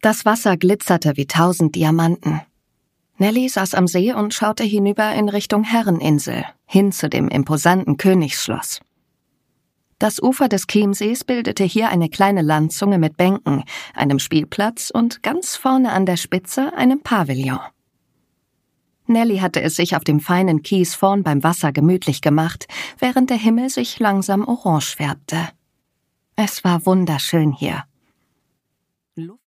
Das Wasser glitzerte wie 1000 Diamanten. Nelly saß am See und schaute hinüber in Richtung Herreninsel, hin zu dem imposanten Königsschloss. Das Ufer des Chiemsees bildete hier eine kleine Landzunge mit Bänken, einem Spielplatz und ganz vorne an der Spitze einem Pavillon. Nelly hatte es sich auf dem feinen Kies vorn beim Wasser gemütlich gemacht, während der Himmel sich langsam orange färbte. Es war wunderschön hier.